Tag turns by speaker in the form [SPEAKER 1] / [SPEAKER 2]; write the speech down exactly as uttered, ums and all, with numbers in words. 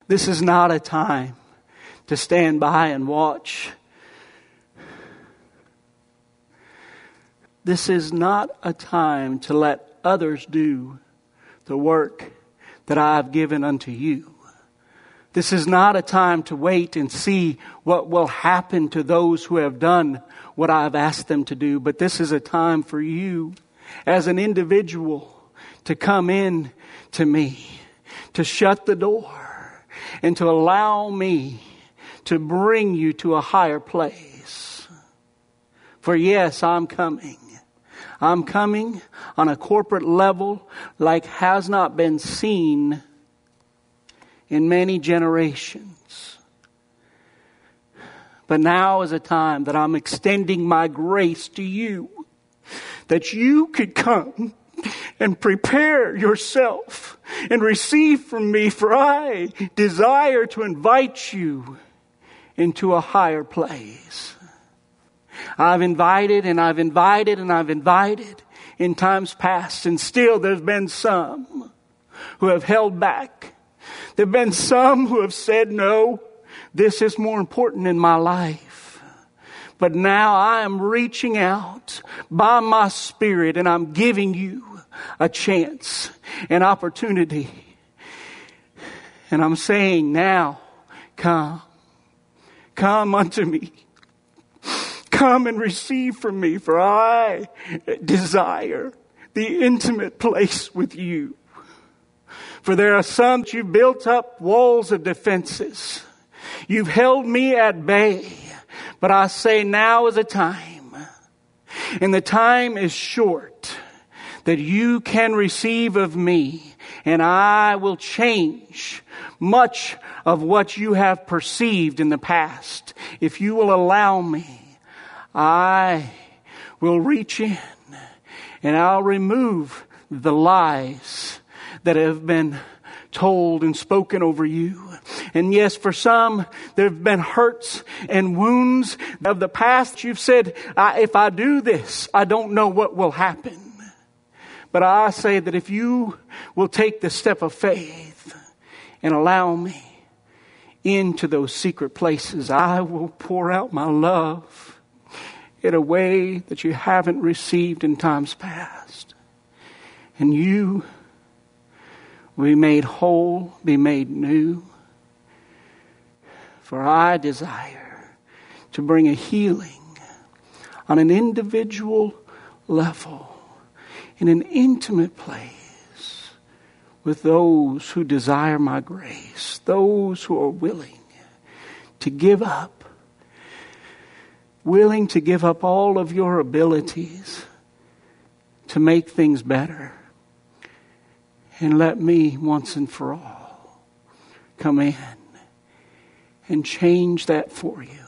[SPEAKER 1] This is not a time to stand by and watch. This is not a time to let others do the work that I have given unto you. This is not a time to wait and see what will happen to those who have done what I have asked them to do. But this is a time for you as an individual to come in to me, to shut the door, and to allow me to bring you to a higher place. For yes, I'm coming. I'm coming on a corporate level like has not been seen in many generations. But now is a time that I'm extending my grace to you, that you could come and prepare yourself and receive from me, for I desire to invite you into a higher place. I've invited and I've invited and I've invited in times past, and still there's been some who have held back. There have been some who have said, no, this is more important in my life. But now I am reaching out by my Spirit and I'm giving you a chance, an opportunity. And I'm saying now, come, come unto me. Come and receive from me, for I desire the intimate place with you. For there are some that you've built up walls of defenses. You've held me at bay. But I say now is a time, and the time is short, that you can receive of me, and I will change much of what you have perceived in the past. If you will allow me, I will reach in and I'll remove the lies that have been told and spoken over you. And yes, for some, there have been hurts and wounds of the past. You've said, I, if I do this, I don't know what will happen. But I say that if you will take the step of faith and allow me into those secret places, I will pour out my love in a way that you haven't received in times past. And you will be made whole, be made new. For I desire to bring a healing on an individual level, in an intimate place, with those who desire my grace, those who are willing to give up willing to give up all of your abilities to make things better. And let me once and for all come in and change that for you.